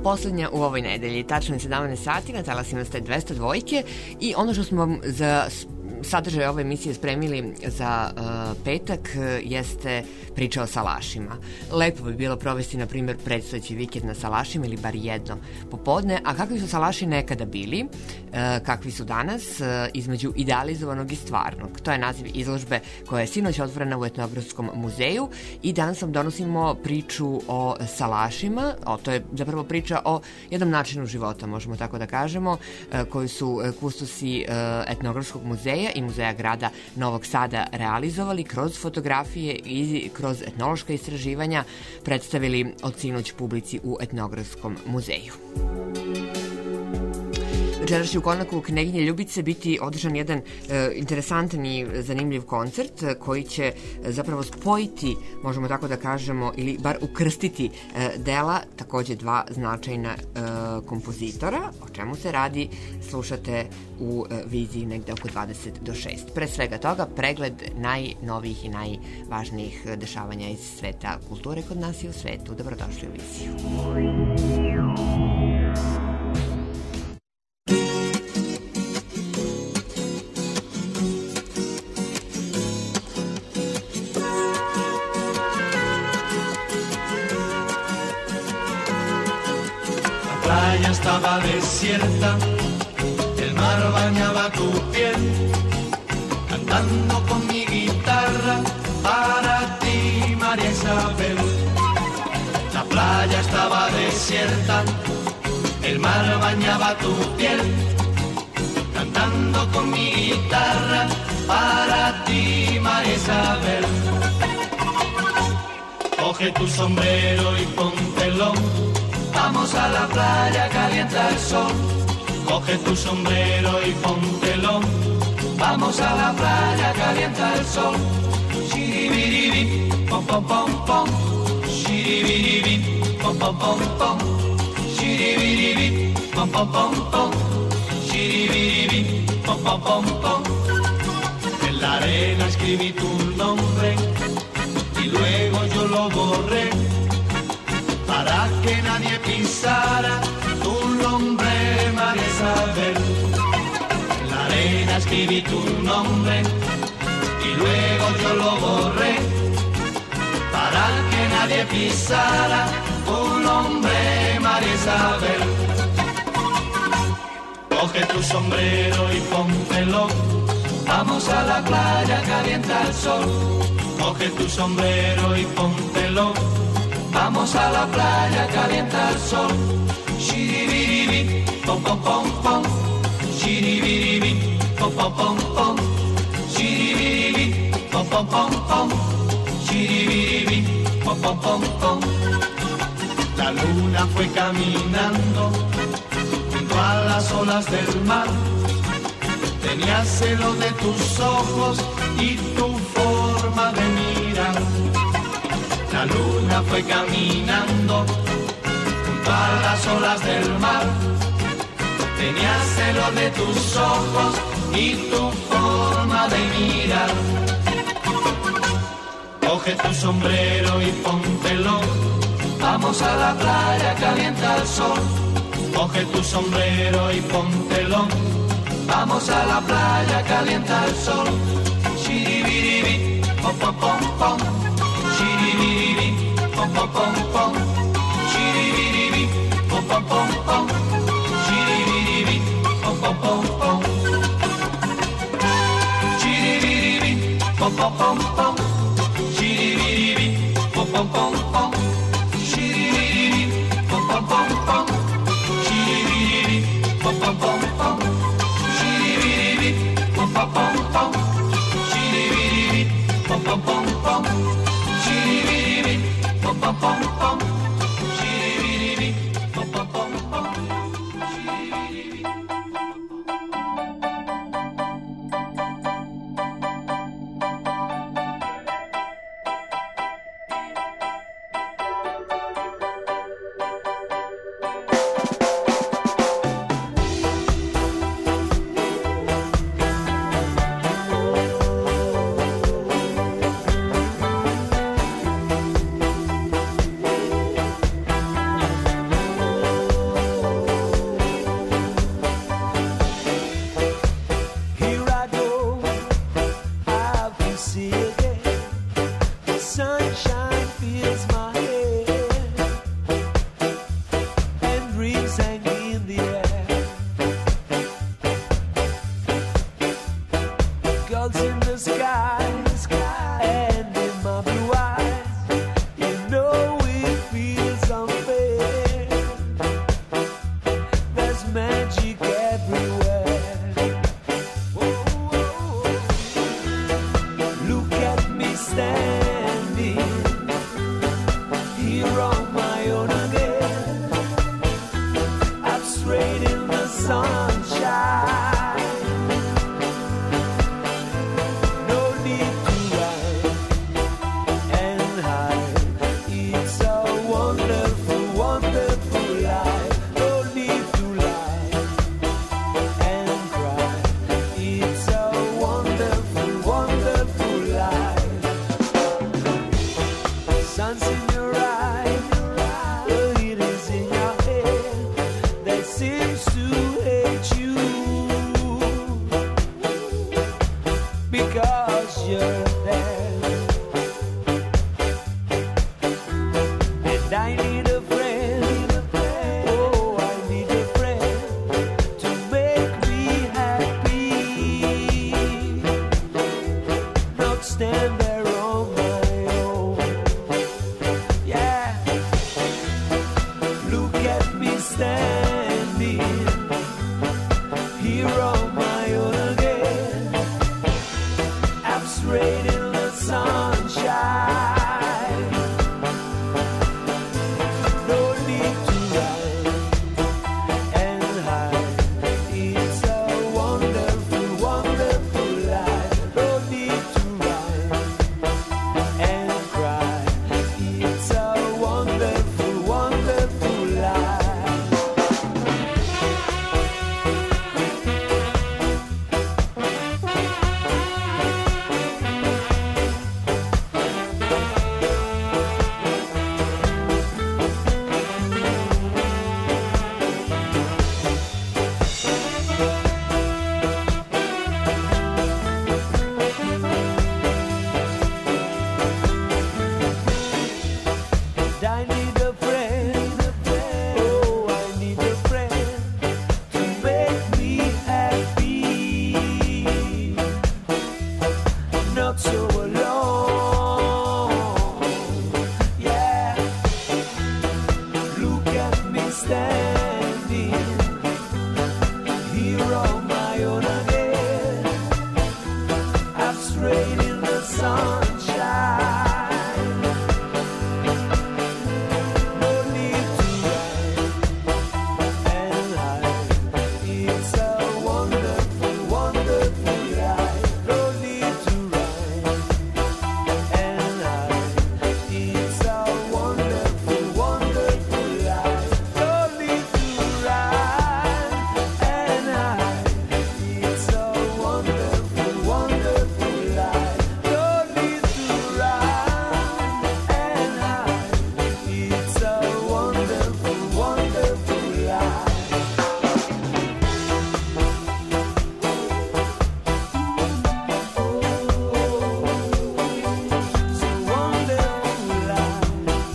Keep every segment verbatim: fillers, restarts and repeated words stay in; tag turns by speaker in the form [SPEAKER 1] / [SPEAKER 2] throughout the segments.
[SPEAKER 1] poslednja u ovoj nedelji, tačno je sedamnaest sati, na talasima ste dvesta dva i ono što smo vam za sadržaj ove emisije spremili za uh, petak uh, jeste priča o salašima. Lepo bi bilo provesti, na primjer, predstojeći vikend na salašima ili bar jedno popodne, a kakvi su salaši nekada bili, uh, kakvi su danas, uh, između idealizovanog i stvarnog. To je naziv izložbe koja je sinoć otvorena u Etnografskom muzeju i danas vam donosimo priču o salašima, o, to je zapravo priča o jednom načinu života, možemo tako da kažemo, uh, koji su uh, kustosi uh, Etnografskog muzeja i Muzeja grada Novog Sada realizovali kroz fotografije i kroz etnološka istraživanja, predstavili od sinoć publici u Etnografskom muzeju. Večeras će u Konaku Kneginje Ljubice biti održan jedan e, interesantan i zanimljiv koncert e, koji će e, zapravo spojiti, možemo tako da kažemo, ili bar ukrstiti e, dela takođe dva značajna e, kompozitora. O čemu se radi, slušate u e, viziji negde oko dvadeset do šest. Pre svega toga, pregled najnovijih i najvažnijih dešavanja iz sveta kulture kod nas i u svetu. Dobrodošli u viziju.
[SPEAKER 2] La playa estaba desierta, el mar bañaba tu piel, cantando con mi guitarra para ti, María Isabel. La playa estaba desierta, el mar bañaba tu piel, cantando con mi guitarra para ti, María Isabel. Coge tu sombrero y póntelo, vamos a la playa, calienta el sol. Coge tu sombrero y póntelo, vamos a la playa, calienta el sol. Shiribiribi, pom pom pom pom. Shiribiribi, pom pom pom pom. Shiribiribi, pom pom pom pom. Shiribiribi, pom pom pom pom. En la arena escribí tu nombre y luego yo lo borré, para que nadie pisara tu nombre, María Isabel. En la arena escribí tu nombre y luego yo lo borré, para que nadie pisara tu nombre, María Isabel. Coge tu sombrero y póntelo, vamos a la playa, calienta el sol. Coge tu sombrero y póntelo, vamos a la playa, calienta el sol. Shiribiribi, pom pom pom pom. Shiribiribi, pom pom pom pom. Shiribiribi, pom pom pom pom. Shiribiribi, pom pom pom pom. La luna fue caminando junto a las olas del mar. Tenía celo de tus ojos y tu forma de mirar. La luna fue caminando junto a las olas del mar. Tenía celo de tus ojos y tu forma de mirar. Coge tu sombrero y póntelo, vamos a la playa, calienta el sol. Coge tu sombrero y póntelo, vamos a la playa, calienta el sol. Shiribiribi, pom pom pom pom. Shiribiribi, pom pom pom pom. Shiribiribi, pom pom pom pom. Shiribiribi, pom pom pom pom. Shiribiribi, pom pom pom pom. Shiribiribi, pom pom pom pom. Shiribiribi, pom pom pom pom. Shiribiribi, pom pom pom pom. Shiribiribi, pom pom pom pom. Shiribiribi, pom pom pom pom. Shiribiribi, pom pom pom pom. Shiribiribi, pom pom pom pom. Shiribiribi.
[SPEAKER 3] 'cause you're there. And I need a friend, oh, I need a friend to make me happy, not stand there on my own. Yeah, look at me standing here on my own again. I'm straight in the sunshine. No need to run and hide. It's a wonderful, wonderful life. No need to run and cry. It's a wonderful, wonderful life. And I need a friend, oh, I need a friend to make me happy, not so alone. Yeah, look at me standing here on my own again. I'm straight in the sunshine. No need to run and hide. It's a wonderful, wonderful life. No need to run and hide. It's a wonderful, wonderful life. No need to run and hide. It's a wonderful, wonderful life. No need to run and hide. It's a wonderful, wonderful life. So wonderful life.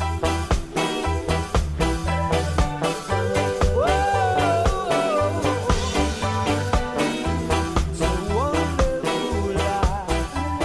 [SPEAKER 3] Whoa. So wonderful life.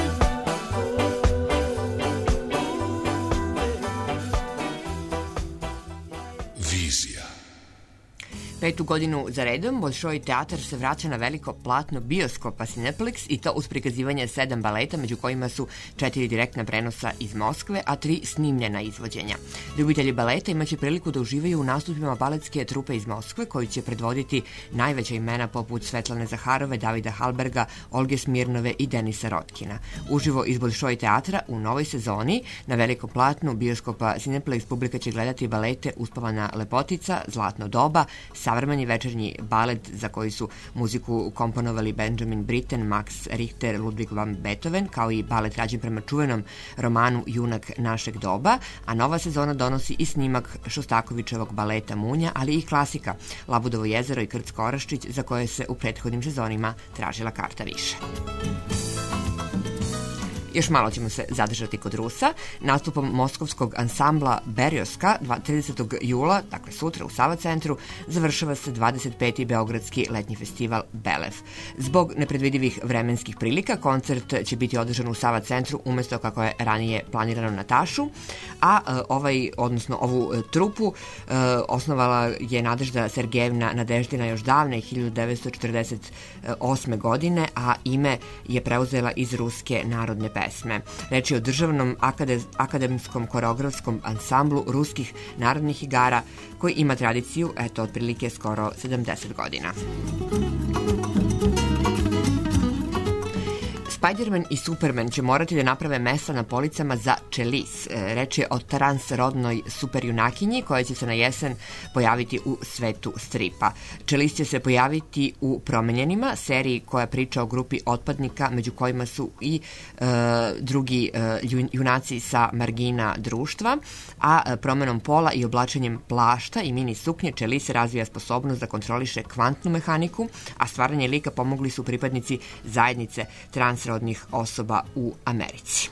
[SPEAKER 4] Vizija.
[SPEAKER 1] Petu godinu za redom Bolšoj teatar se vraća na veliko platno bioskopa Cineplex i to uz prikazivanje sedam baleta, među kojima su četiri direktna prenosa iz Moskve, a tri snimljena izvođenja. Ljubitelji baleta imaće priliku da uživaju u nastupima baletske trupe iz Moskve, koju će predvoditi najveća imena poput Svetlane Zaharove, Davida Halberga, Olge Smirnove i Denisa Rotkina. Uživo iz Bolšoj teatra u novoj sezoni na velikom platnu bioskopa Cineplex publika će gledati balete Uspavana lepotica, Zlatno doba, savremeni večernji balet za koji su muziku komponovali Benjamin Britten, Max Richter, Ludwig van Beethoven, kao i balet rađen prema čuvenom romanu Junak našeg doba, a nova sezona donosi i snimak Šostakovićevog baleta Munja, ali i klasika Labudovo jezero i Krc Koraščić, za koje se u prethodnim sezonima tražila karta više. Još malo ćemo se zadržati kod Rusa. Nastupom moskovskog ansambla Berioska tridesetog jula, dakle sutra u Sava centru, završava se dvadeset peti Beogradski letnji festival Belev. Zbog nepredvidivih vremenskih prilika, koncert će biti održan u Sava centru umesto kako je ranije planirano na Tašu, a e, ovaj, odnosno ovu e, trupu e, osnovala je Nadežda Sergejevna Nadeždina još davne hiljadu devetsto četrdeset osme godine, a ime je preuzela iz ruske narodne pesme. Reč je o državnom akade, akademskom koreografskom ansamblu ruskih narodnih igara koji ima tradiciju, eto, otprilike skoro sedamdeset godina. Spider-Man i Superman će morati da naprave mesta na policama za Čelis. Reč je o transrodnoj superjunakinji koja će se na jesen pojaviti u svetu stripa. Čelis će se pojaviti u Promenjenima, seriji koja priča o grupi otpadnika, među kojima su i e, drugi e, junaci sa margina društva, a e, promenom pola i oblačenjem plašta i mini suknje Čelis razvija sposobnost da kontroliše kvantnu mehaniku, a stvaranje lika pomogli su pripadnici zajednice trans srodnih osoba u Americi.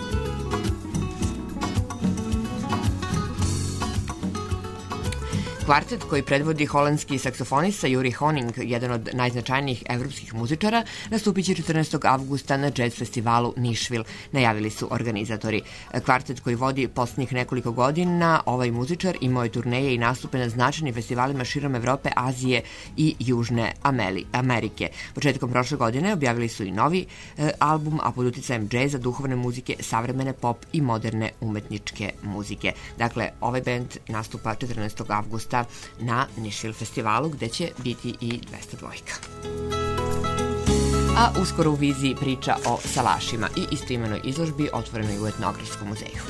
[SPEAKER 1] Kvartet koji predvodi holandski saksofonista Juri Honing, jedan od najznačajnijih evropskih muzičara, nastupit će četrnaestog avgusta na jazz festivalu Nišvil, najavili su organizatori. Kvartet koji vodi poslednjih nekoliko godina, ovaj muzičar imao je turneje i nastupe na značajnim festivalima širom Evrope, Azije i Južne Amerike. Početkom prošle godine objavili su i novi e, album, a pod uticajem džeza, duhovne muzike, savremene pop i moderne umetničke muzike. Dakle, ovaj bend nastupa četrnaestog avgusta na Nišvil festivalu, gde će biti i dvesta dvojka. A uskoro u viziji priča o salašima i istoimenoj izložbi otvorenoj u Etnografskom muzeju.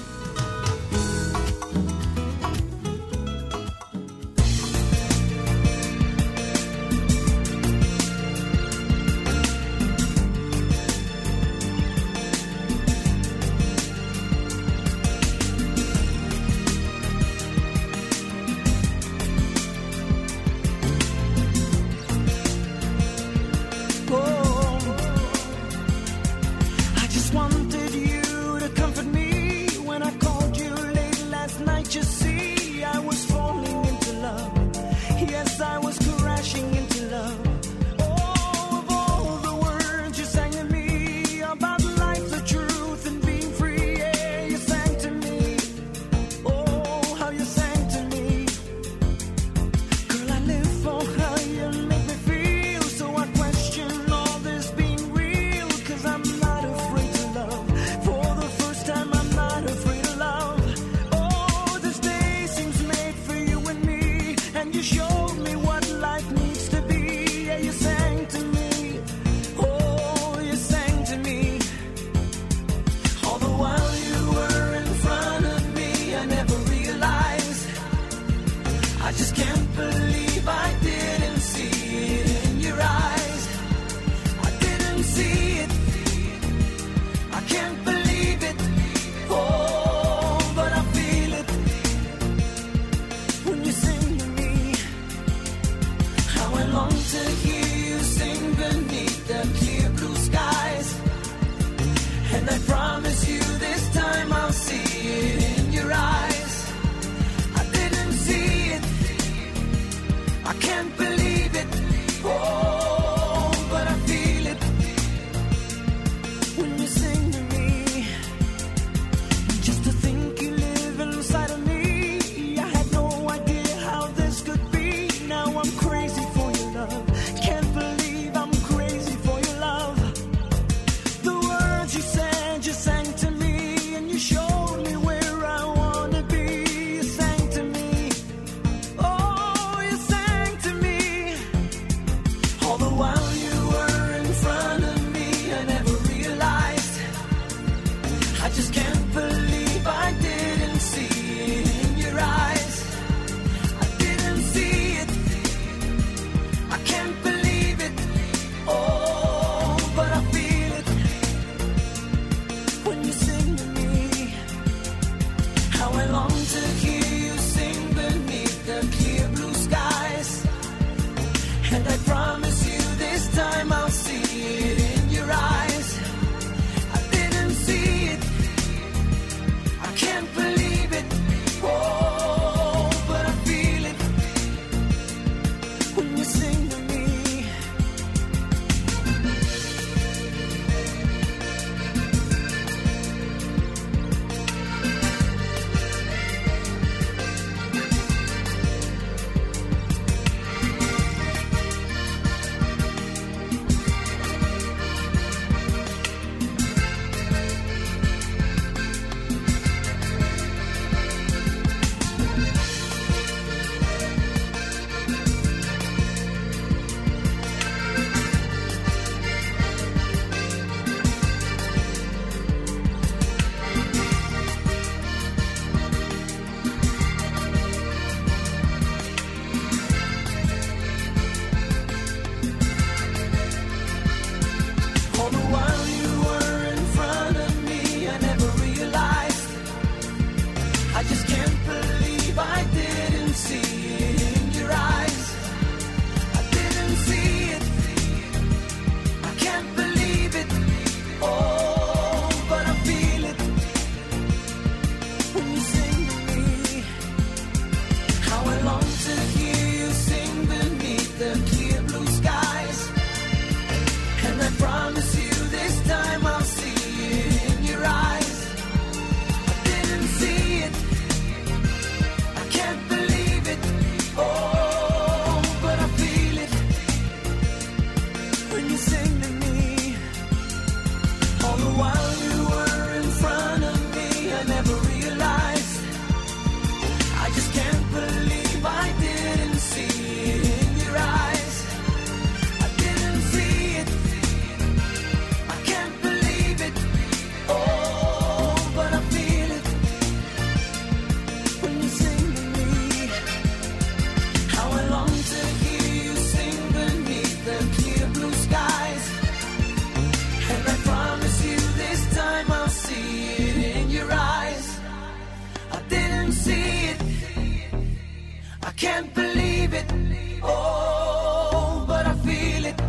[SPEAKER 2] Can't believe it, oh, but I feel it.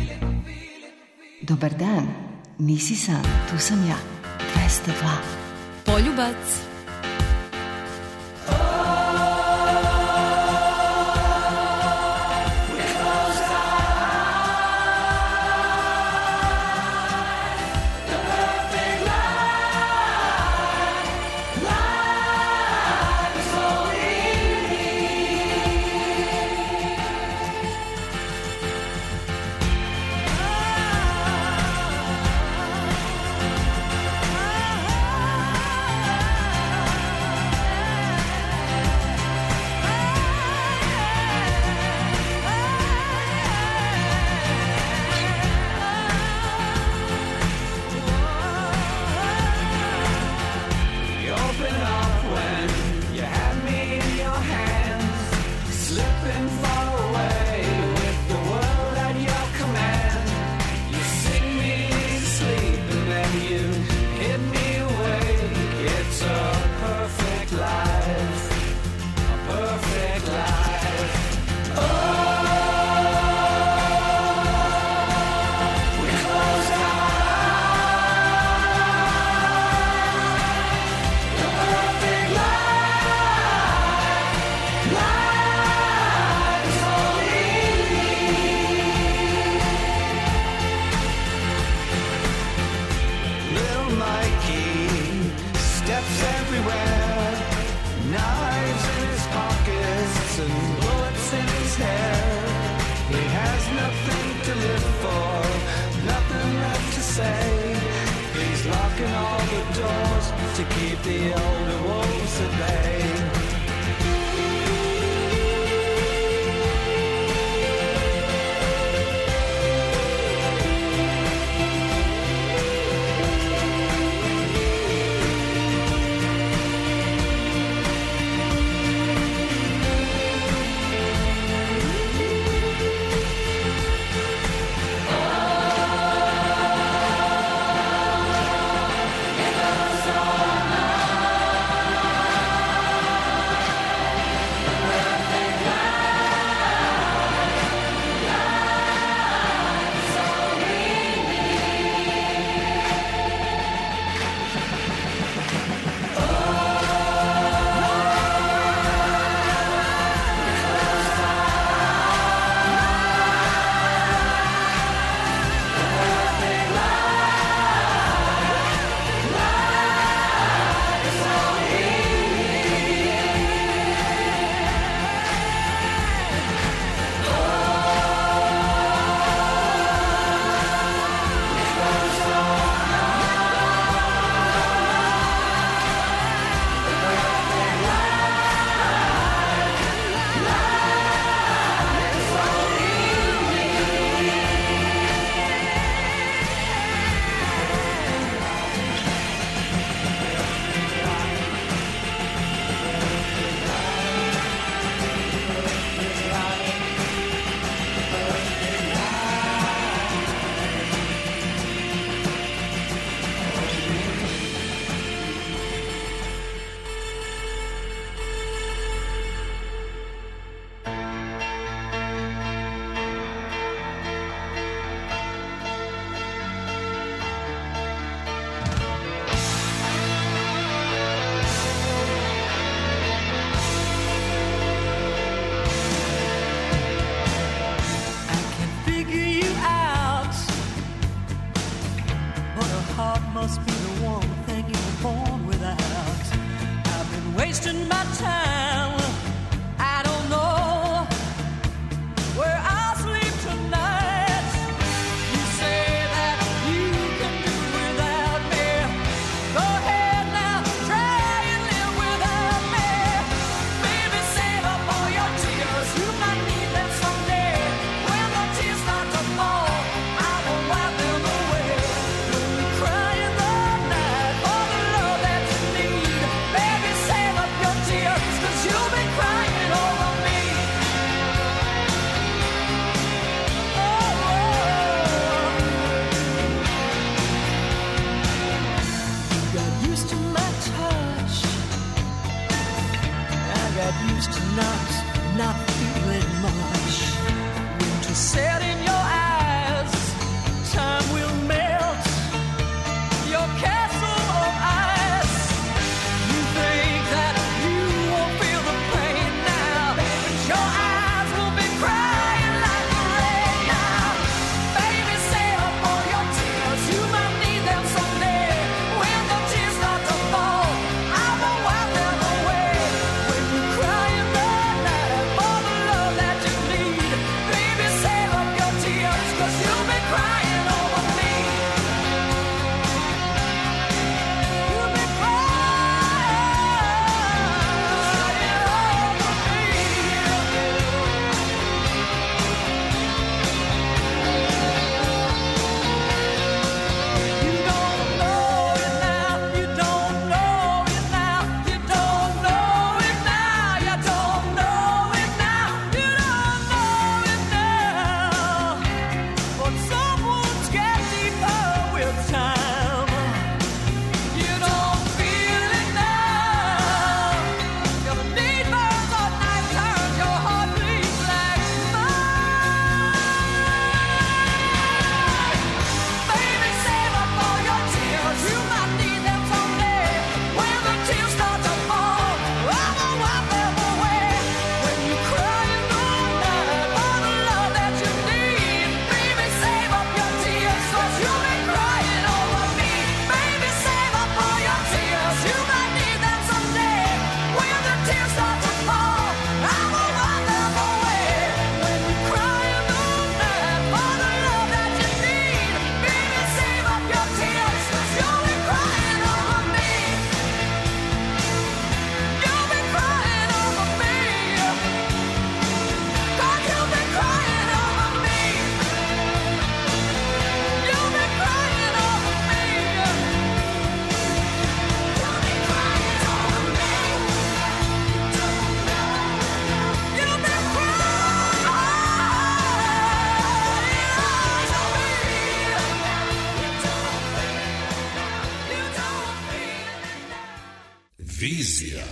[SPEAKER 5] Dobar dan, nisi sam, tu sam ja, dvesta dva.
[SPEAKER 6] Poljubac.
[SPEAKER 3] Crying the
[SPEAKER 4] Vizija.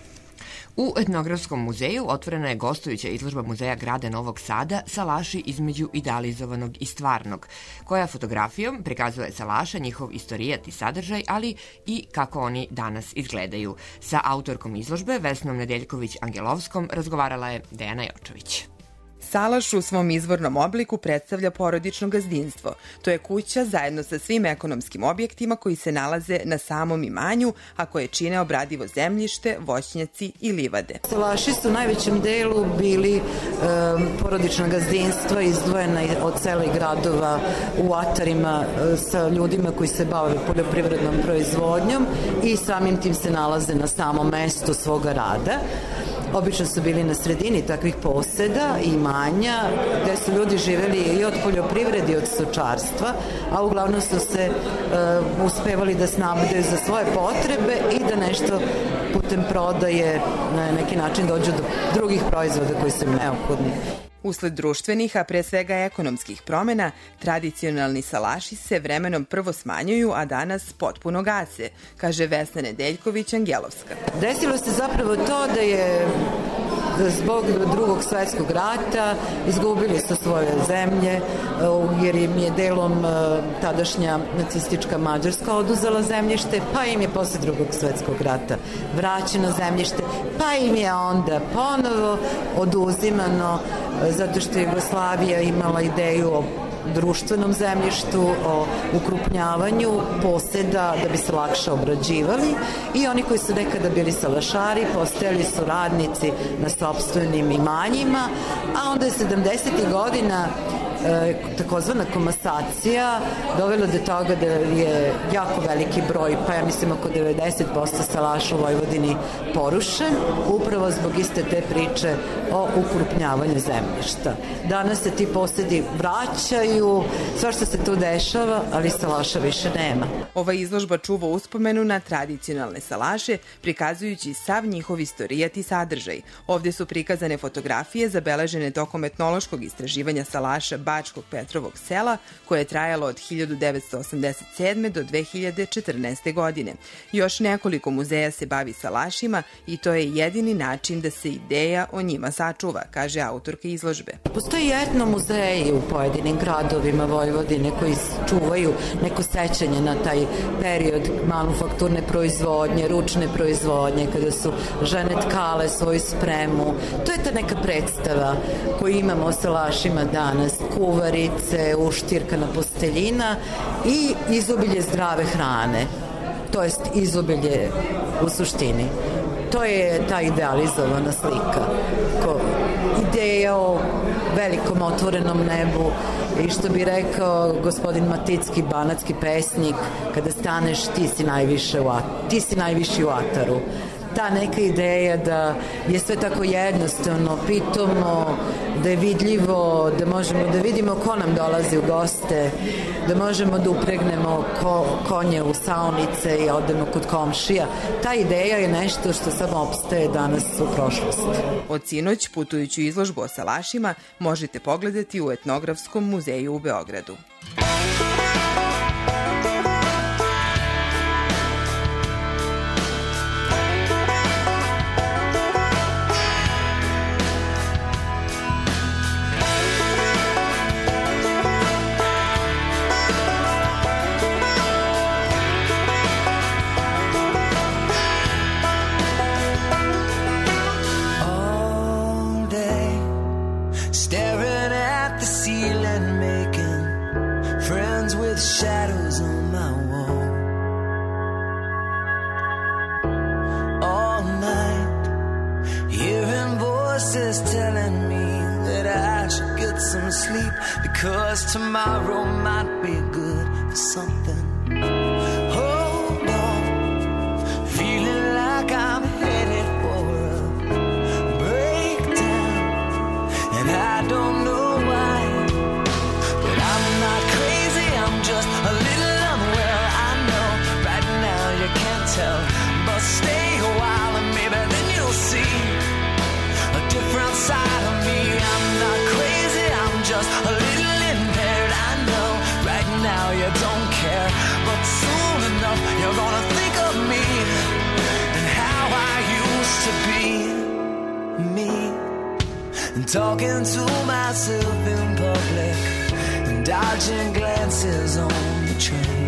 [SPEAKER 1] U Etnografskom muzeju otvorena je gostujuća izložba Muzeja grada Novog Sada Salaši između idealizovanog i stvarnog, koja fotografijom prikazuje salaša, njihov istorijat i sadržaj, ali i kako oni danas izgledaju. Sa autorkom izložbe, Vesnom Nedeljković-Angelovskom, razgovarala je Dejana Jočović.
[SPEAKER 7] Salaš u svom izvornom obliku predstavlja porodično gazdinstvo. To je kuća zajedno sa svim ekonomskim objektima koji se nalaze na samom imanju, a koje čine obradivo zemljište, voćnjaci i livade.
[SPEAKER 8] Salaši su u najvećem delu bili um, porodična gazdinstva izdvojena od sela i gradova u atarima uh, sa ljudima koji se bave poljoprivrednom proizvodnjom i samim tim se nalaze na samom mestu svoga rada. Obično su bili na sredini takvih poseda i imanja gde su ljudi živeli i od poljoprivrede i od stočarstva, a uglavnom su se uh, uspevali da snabdaju za svoje potrebe i da nešto putem prodaje na neki način dođu do drugih proizvoda koji su im neophodni.
[SPEAKER 7] Usled društvenih, a pre svega ekonomskih promena, tradicionalni salaši se vremenom prvo smanjuju, a danas potpuno gase, kaže Vesna Nedeljković-Angelovska.
[SPEAKER 8] Desilo se zapravo to da je zbog drugog svetskog rata izgubili su svoje zemlje, jer im je delom tadašnja nacistička Mađarska oduzela zemljište, pa im je posle drugog svetskog rata vraćeno zemljište, pa im je onda ponovo oduzimano zato što je Jugoslavija imala ideju o društvenom zemljištu, o ukrupnjavanju poseda da bi se lakše obrađivali i oni koji su nekada bili salašari postajali su radnici na sopstvenim imanjima, a onda je sedamdesetih godina e, takozvana komasacija dovela do toga da je jako veliki broj, pa ja mislim oko devedeset posto salaša u Vojvodini porušen, upravo zbog iste te priče o ukrupnjavanju zemljišta. Danas se ti posedi vraćaju, sva što se tu dešava, ali salaša više nema.
[SPEAKER 7] Ova izložba čuva uspomenu na tradicionalne salaše, prikazujući sav njihov istorijat i sadržaj. Ovde su prikazane fotografije zabeležene tokom etnološkog istraživanja salaša Bačkog Petrovog sela, koje je trajalo od hiljadu devetsto osamdeset sedme do dve hiljade četrnaeste. godine. Još nekoliko muzeja se bavi salašima i to je jedini način da se ideja o njima sačuva, kaže autorka izložbe.
[SPEAKER 8] Postoji etno muzeji u pojedinim gradovima Vojvodine koji čuvaju neko sećanje na taj period manufakturne proizvodnje, ručne proizvodnje, kada su žene tkale svoju spremu. To je ta neka predstava koju imamo o salašima danas. Kuvarice, uštirkana posteljina i izobilje zdrave hrane. To jest izobilje u suštini. To je ta idealizovana slika. Ko ideja o velikom otvorenom nebu i što bi rekao gospodin Maticki, banatski pesnik, kada staneš ti si najviše u ataru, ti si najviši u ataru. Ta neka ideja da je sve tako jednostavno, pitomo, da je vidljivo, da možemo da vidimo ko nam dolazi u goste, da možemo da upregnemo ko, konje u saonice i odemo kod komšija. Ta ideja je nešto što samo opstaje danas u prošlosti.
[SPEAKER 7] Od sinoć putujuću izložbu o salašima možete pogledati u Etnografskom muzeju u Beogradu.
[SPEAKER 3] Shadows on my wall all night, hearing voices telling me that I should get some sleep because tomorrow might be good for something. Hold on, feeling like I'm headed for a breakdown, and I don't know why, but I'm not crazy, I'm just a little unwell. I know right now you can't tell, but stay a while and maybe then you'll see a different side of me. I'm not crazy, I'm just a little impaired. I know right now you don't care, but soon enough you're gonna think of me and how used to be me, and talking to myself in public, and dodging glances on the train.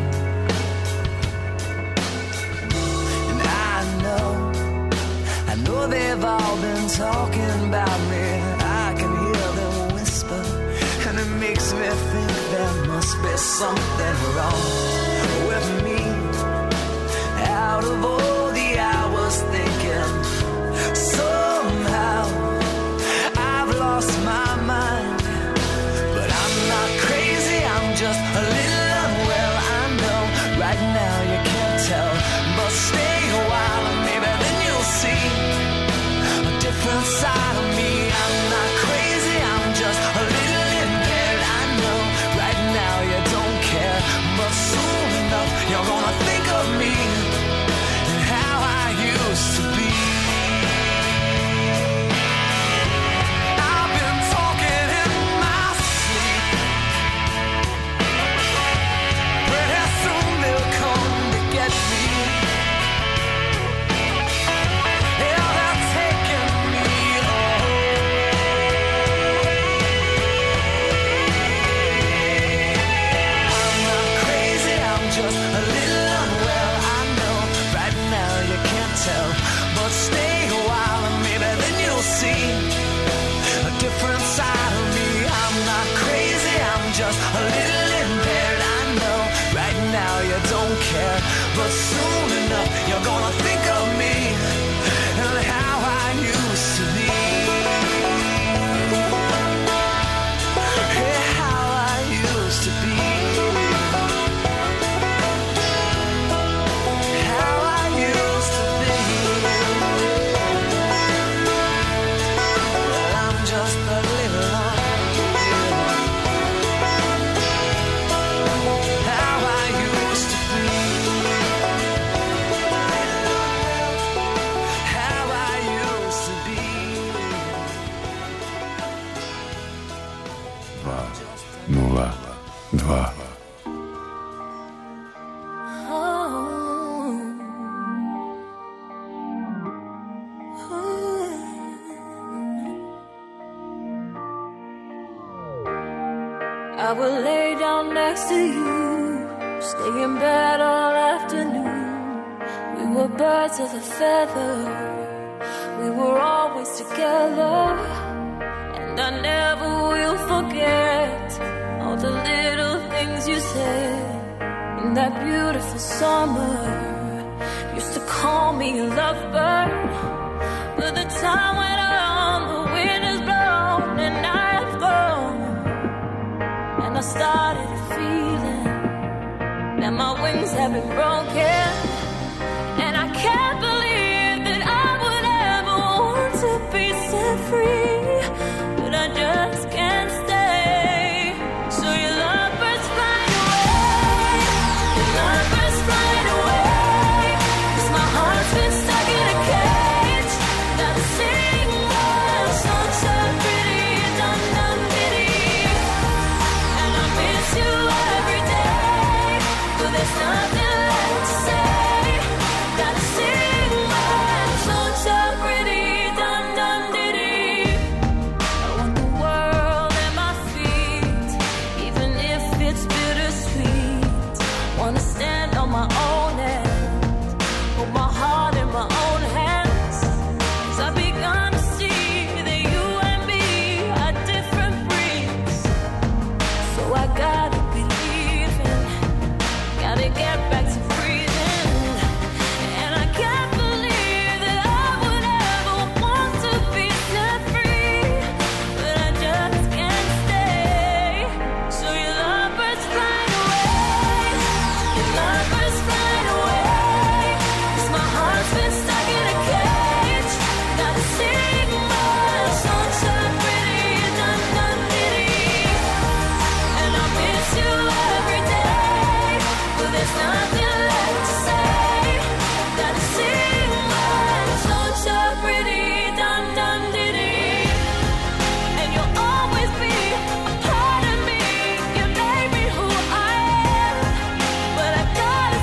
[SPEAKER 3] And I know, I know they've all been talking about me. I can hear them whisper, and it makes me think there must be something wrong with me. Out of all the hours thinking, somehow I've lost my mind. But I'm not crazy, I'm just a little unwell. I know right now you can't tell, but stay a while and maybe then you'll see a different side of me. I'm not crazy, I'm just a little impaired. I know right now you don't care, but soon enough you're gonna think of me and how I used to be. I've been talking in my sleep. Pretty soon they'll come to get me. Yeah, they're taking me away. I'm not crazy, I'm just a little unwell. I know right now you can't tell, but stay a while and maybe then you'll see a different side of me. I'm not crazy, I'm just a little impaired. I know right now you don't care, but soon enough you're gonna think of me and how I used to be. Yeah, how I used to be. How I used to be. Well, I'm just a little unreal. How I used to be. How I used to be.
[SPEAKER 4] dva nula dva.
[SPEAKER 9] I will lay down next to you, stay in bed all afternoon. We were birds of a feather, we were always together. And I never will forget all the little things you said in that beautiful summer. Used to call me a lovebird, but the time went on, the wind has blown and I've gone. And I started feeling that my wings have been broken. And I can't believe that I would ever want to be set free, but I just can't stay. So your lovebirds fly away, your lovebirds fly away, 'cause my heart's been stuck in a cage. Gotta sing one song so pretty, dum dum ditty. And I miss you every day, but there's nothing left to say. Gotta sing one song so pretty, dum dum ditty. I want the world at my feet, even if it's bittersweet. Wanna stand on my own end, hold my heart in my own hands. 'Cause I've begun to see that you and me are different breeds. So I gotta believe in, gotta get back to breathing. And I can't believe that I would ever want to be set free, but I just can't stay. So your lovebirds fly away, your lovebirds fly away, 'cause my heart's been stuck in a cage. Gotta sing my song so pretty, dum dum ditty. And I miss you every day, but there's nothing left to say. Gotta sing my song so pretty, dum dum ditty. And you'll always be a part of me. You made me who I am, but I gotta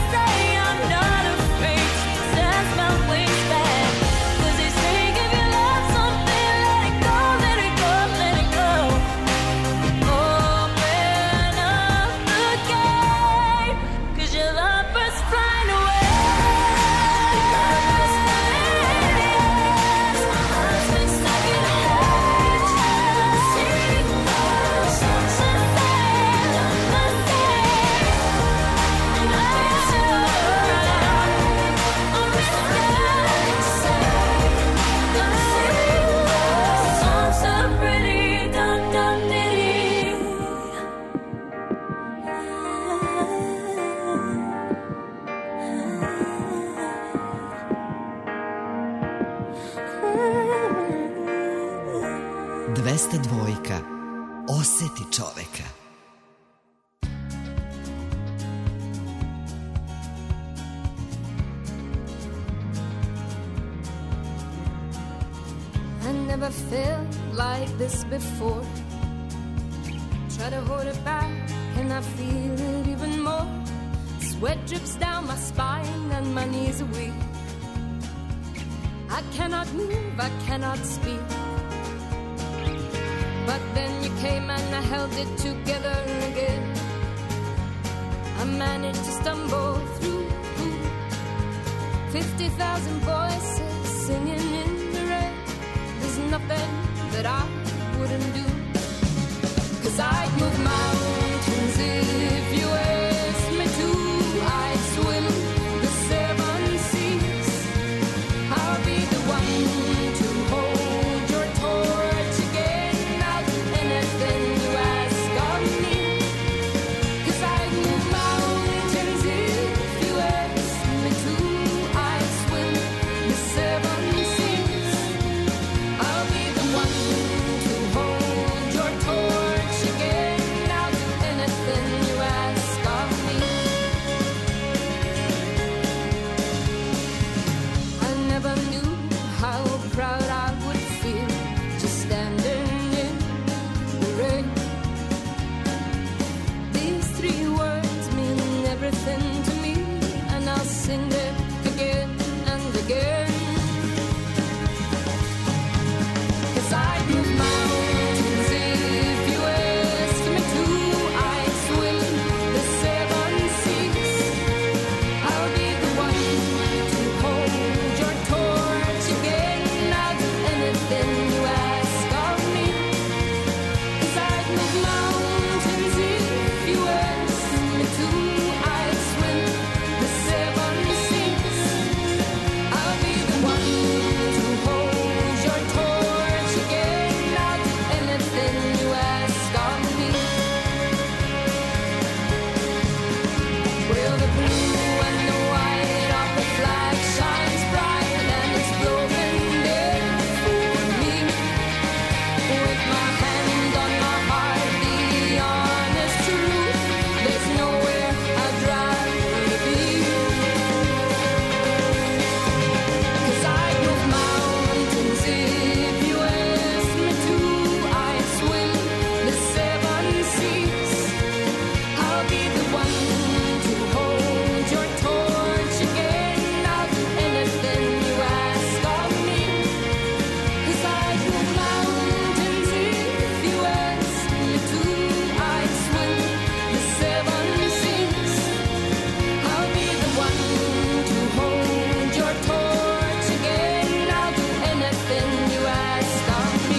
[SPEAKER 10] devojka oseti čoveka.
[SPEAKER 9] I never felt like this before. Try to hold it back and I feel it even more. Sweat drips down my spine and my knees are weak. I cannot move, I cannot speak. But then you came and I held it together again. I managed to stumble through fifty thousand voices singing in the rain. There's nothing that I wouldn't do. 'Cause I'd move mountains if you asked me to. I'd swim the seven seas. I'll be the one to hold your torch again. I'll do anything you ask of me. 'Cause I'd move mountains if you asked me to. I'd swim the seven seas. I'll be the one to hold your torch again. I'll do anything you ask of me. I never knew how proud I would feel just standing in the rain. These three words mean everything to me, and I'll sing them again and again. 'Cause I'd move mountains if you asked me to. I'd swim the seven seas. I'll be the one to hold your torch again. I'll do anything you ask of me. 'Cause I'd move mountains if you asked me to. I'd swim the seven seas. I'll be the one to hold your torch again. I'll do anything you ask of me. Well, the blue and the white of the flag shines bright and it's broken there for me. With my hand on my heart, the honest truth, there's nowhere I'd rather be. 'Cause I'd move mountains if you asked me to. I'd swim the seven seas. I'll be the one to hold your torch again. I'll do anything you ask of me. 'Cause I'd move mountains if you asked me to. I'd swim the seven seas. I'll be the one to hold your torch again. I'll do anything you ask of me.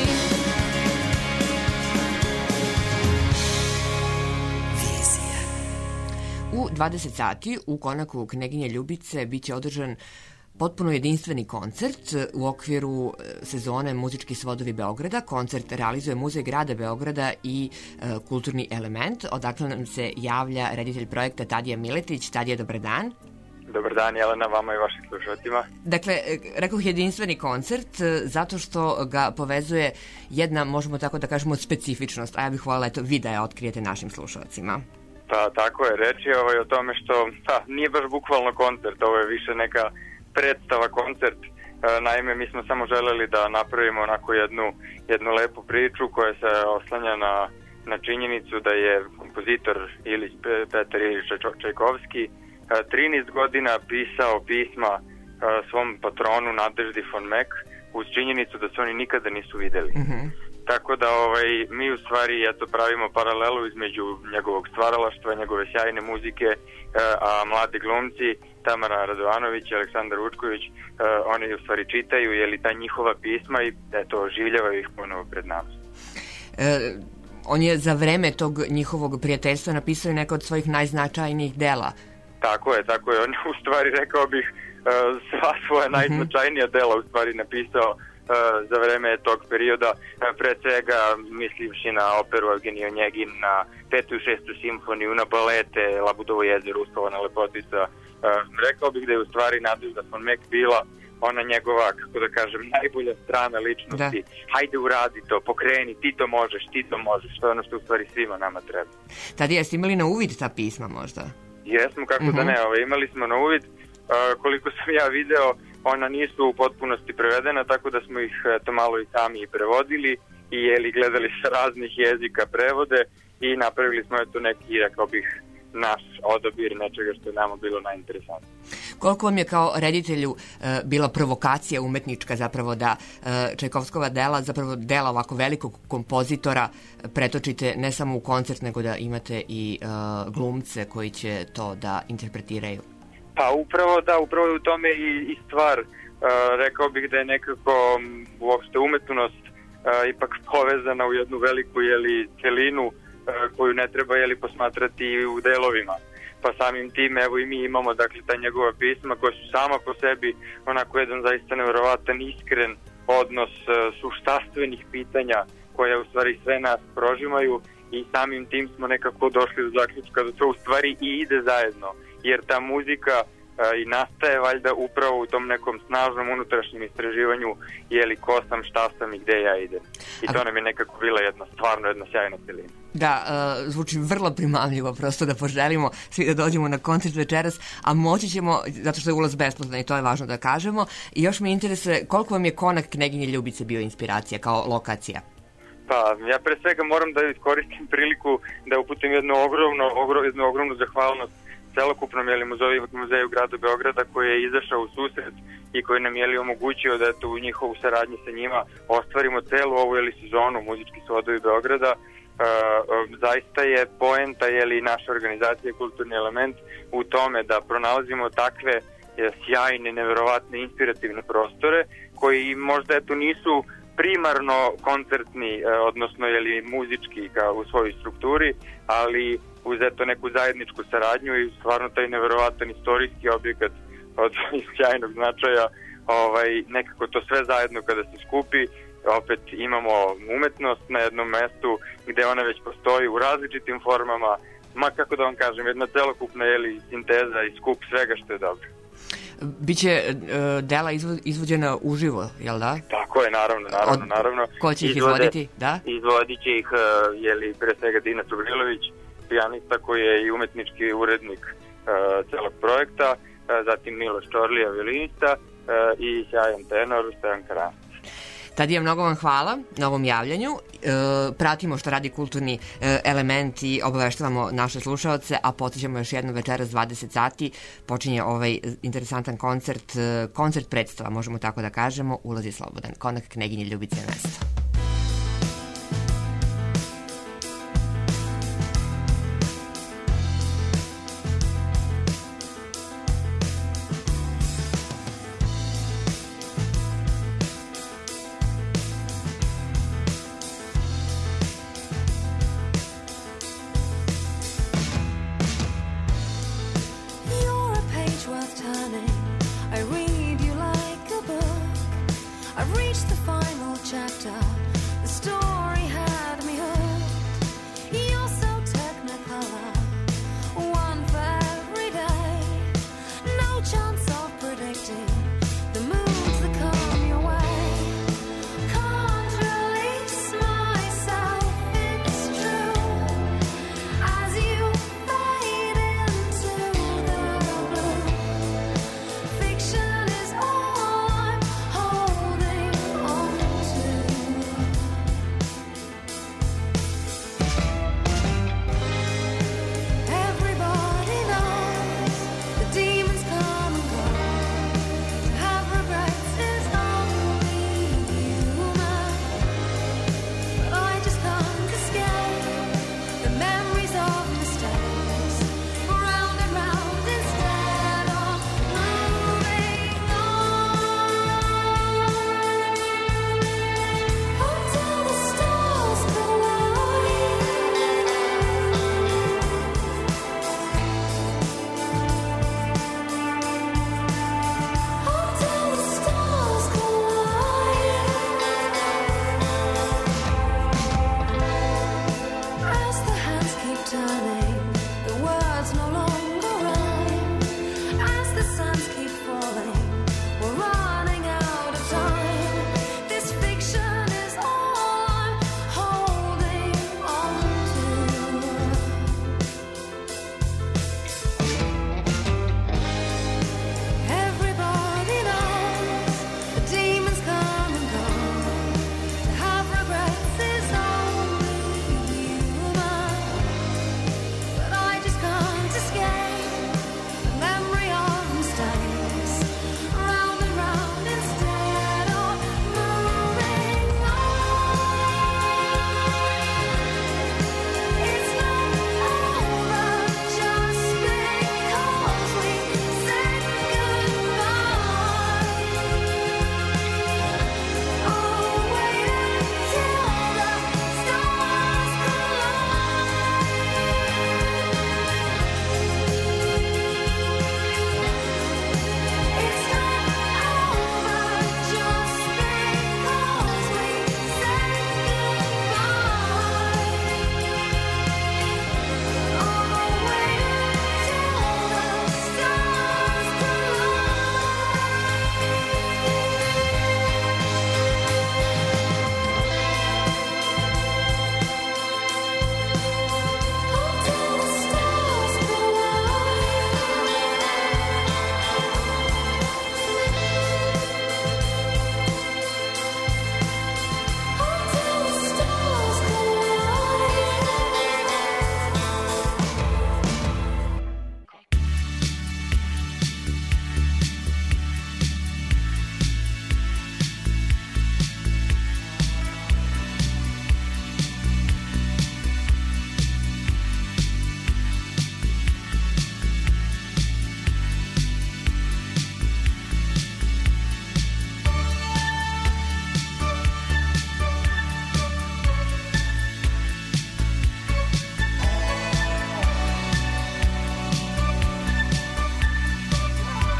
[SPEAKER 1] U dvadeset sati u konaku Kneginje Ljubice biće održan potpuno jedinstveni koncert u okviru e, sezone Muzički svodovi Beograda. Koncert realizuje Muzej grada Beograda i e, Kulturni element. Odakle nam se javlja reditelj projekta Tadija Miletić. Tadija, dobar dan.
[SPEAKER 11] Dobar dan, Jelena, vama i vašim slušalcima.
[SPEAKER 1] Dakle, e, rekoh jedinstveni koncert e, zato što ga povezuje jedna, možemo tako da kažemo, specifičnost, a ja bih voljela eto, vi da je otkrijete našim slušalcima.
[SPEAKER 11] Pa tako je, reč je ovaj, o tome što pa, nije baš bukvalno koncert, ovo je više neka predstava koncert. E, naime, mi smo samo želeli da napravimo onako jednu, jednu lepu priču koja se oslanja na, na činjenicu da je kompozitor Ilić, Petar Ilić Čajkovski e, trinaest godina pisao pisma e, svom patronu Nadeždi von Meck uz činjenicu da se oni nikada nisu videli. Mm-hmm. Tako da ovaj, mi u stvari eto, pravimo paralelu između njegovog stvaralaštva, njegove sjajne muzike, e, a mladi glumci Tamara Radovanović i Aleksandar Vučković, e, oni u stvari čitaju jeli, ta njihova pisma i eto, oživljavaju ih ponovo pred nama.
[SPEAKER 1] E, on je za vreme tog njihovog prijateljstva napisao neka od svojih najznačajnijih dela.
[SPEAKER 11] Tako je, tako je. On je u stvari, rekao bih, sva svoja najznačajnija dela u stvari napisao za vreme tog perioda, pre svega mislivši na operu Evgenij Onjegin, na petu i šestu simfoniju, na balete Labudovo jezero, Uspavana lepotica. Rekao bih da je u stvari Nadežda von Meck bila ona njegova, kako da kažem, najbolja strana ličnosti. Da. Hajde uradi to, pokreni, ti to možeš, ti to možeš. To je ono što u stvari svima nama treba.
[SPEAKER 1] Tada jeste imali na uvid ta pisma možda?
[SPEAKER 11] Jesmo, kako
[SPEAKER 1] uh-huh.
[SPEAKER 11] da ne. Ove, imali smo na uvid. Uh, koliko sam ja video, ona nisu u potpunosti prevedena, tako da smo ih to malo i sami i prevodili i jeli gledali sa raznih jezika prevode i napravili smo eto neki, rekao bih, naš odabir nečega što je nama bilo najinteresantnije.
[SPEAKER 1] Koliko vam je kao reditelju e, bila provokacija umetnička zapravo da e, Čajkovskova dela, zapravo dela ovako velikog kompozitora pretočite ne samo u koncert, nego da imate i e, glumce koji će to da interpretiraju?
[SPEAKER 11] Pa upravo da, upravo je u tome i, i stvar. E, rekao bih da je nekako uopšte umetnost e, ipak povezana u jednu veliku jeli, celinu koju ne treba jeli posmatrati u delovima. Pa samim tim, evo i mi imamo dakle ta njegova pisma koja su sama po sebi onako jedan zaista nevjerovatan, iskren odnos suštastvenih pitanja koje u stvari sve nas prožimaju i samim tim smo nekako došli do zaključka da to u stvari i ide zajedno, jer ta muzika i nastaje valjda upravo u tom nekom snažnom unutrašnjem istraživanju jeli ko sam, šta sam i gde ja idem. I to nam je nekako bila jedna stvarno jedna sjajna celina.
[SPEAKER 1] Da, uh, zvuči vrlo primamljivo prosto da poželimo svi da dođemo na koncert večeras, a moći ćemo, zato što je ulaz besplatan i to je važno da kažemo. I još me interesuje koliko vam je Konak Kneginje Ljubice bio inspiracija kao lokacija?
[SPEAKER 11] Pa, ja pre svega moram da iskoristim priliku da uputim jednu ogromnu, ogrom, jednu ogromnu zahvalnost celokupnom jeli, muzeju, muzeju grada Beograda koji je izašao u susret i koji nam je omogućio da eto, u njihovu saradnji sa njima ostvarimo celu ovu jeli, sezonu Muzički svodovi Beograda. E, zaista je poenta jeli, naše organizacije Kulturni element u tome da pronalazimo takve je, sjajne, neverovatne, inspirativne prostore koji možda eto, nisu primarno koncertni, odnosno jeli, muzički kao u svojoj strukturi, ali uz eto neku zajedničku saradnju i stvarno taj neverovatan istorijski objekat od sjajnog značaja, ovaj, nekako to sve zajedno kada se skupi, opet imamo umetnost na jednom mestu gde ona već postoji u različitim formama, ma kako da vam kažem, jedna celokupna jeli, sinteza i skup svega što je dobro.
[SPEAKER 1] Biće uh, dela izvo, izvođena uživo, jel da?
[SPEAKER 11] Tako je, naravno, naravno,
[SPEAKER 1] Od,
[SPEAKER 11] naravno.
[SPEAKER 1] Ko će ih
[SPEAKER 11] Izvode,
[SPEAKER 1] izvoditi? Da?
[SPEAKER 11] Izvodit će ih, uh, jeli, pre svega Dina Čubrilović, pijanista koji je i umetnički urednik uh, celog projekta, uh, zatim Miloš Čorlija, violinista uh, i sjajan tenor Stojan Karanac.
[SPEAKER 1] Tadija, mnogo vam hvala na ovom javljanju. E, pratimo što radi Kulturni e, element i obaveštavamo naše slušaoce, a potičemo još jedno večeras dvadeset sati. Počinje ovaj interesantan koncert, e, koncert predstava, možemo tako da kažemo, Ulaz je slobodan. Konak Kneginje Ljubice je mesto.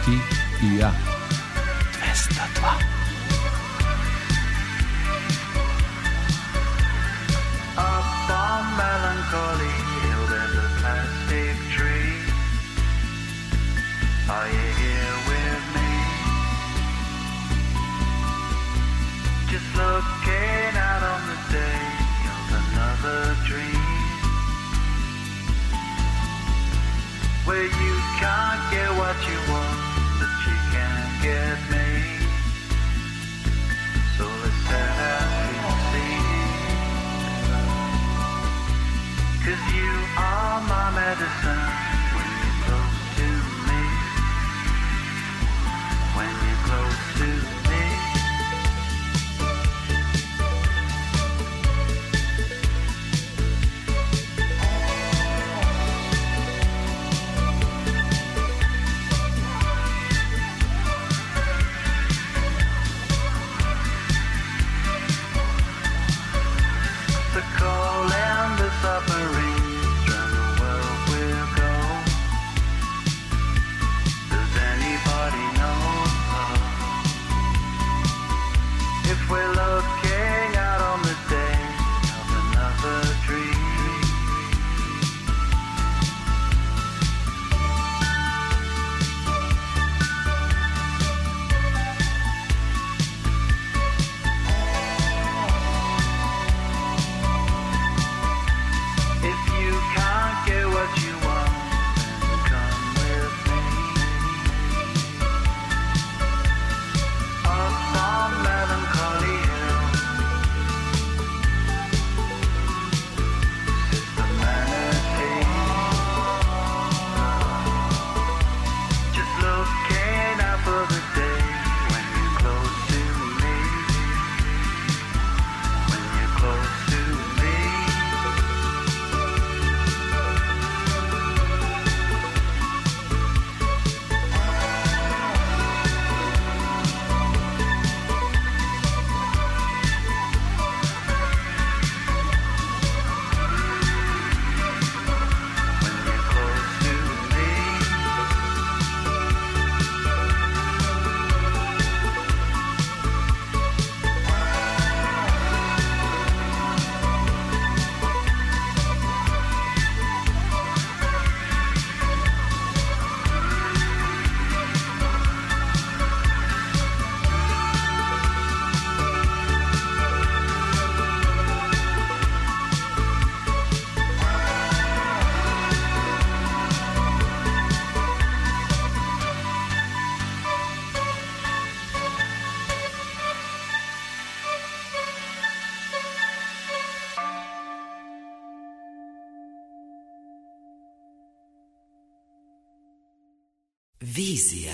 [SPEAKER 12] Ti i ja. dvesta dva.
[SPEAKER 13] Up on Melancholy Hill there's a plastic tree. Are you here with me? Just looking out on the day of another dream, where you can't get what you want, but you can get me. So let's set out to see, 'cause you are my medicine when you're close to me, when you're close to me.
[SPEAKER 1] Vizija.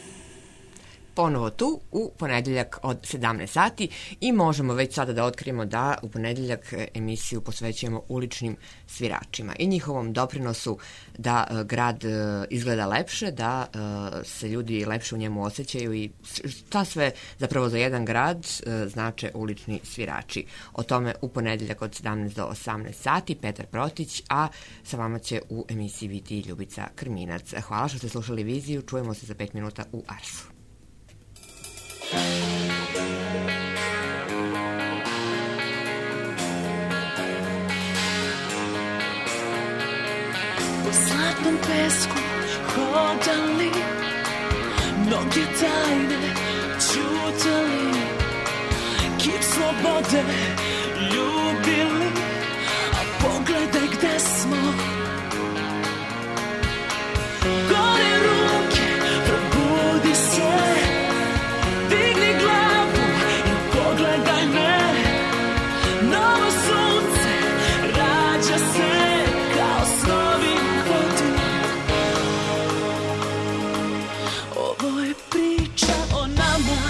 [SPEAKER 1] Ponovo tu u ponedeljak od sedamnaest sati i možemo već sada da otkrijemo da u ponedeljak emisiju posvećujemo uličnim sviračima i njihovom doprinosu da grad izgleda lepše, da se ljudi lepše u njemu osjećaju i šta sve zapravo za jedan grad znače ulični svirači. O tome u ponedeljak od sedamnaest do osamnaest sati Petar Protić, a sa vama će u emisiji biti Ljubica Krminac. Hvala što ste slušali Viziju, čujemo se za pet minuta u Arsu.
[SPEAKER 14] Po zlatnom pesku hodali, mnoge tajne čutali, kip slobode ljubili, a pogledaj gde smo. Gore ruke, probudi se, digni glavu i pogledaj me. Novo sunce rađa se kao snovi vodi. Ovo je priča o nama.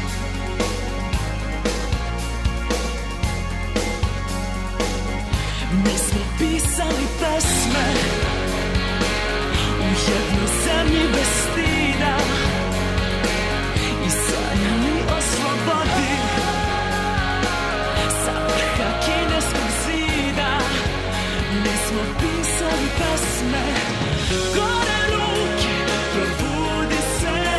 [SPEAKER 14] Mi smo pisali pesme u jednoj zemlji bez stida i sanjali o slobodi sa vrha kineskog zida. Mi smo pisali pesme, gore ruke, probudi se,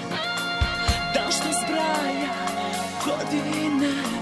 [SPEAKER 14] Dan što zbraja godine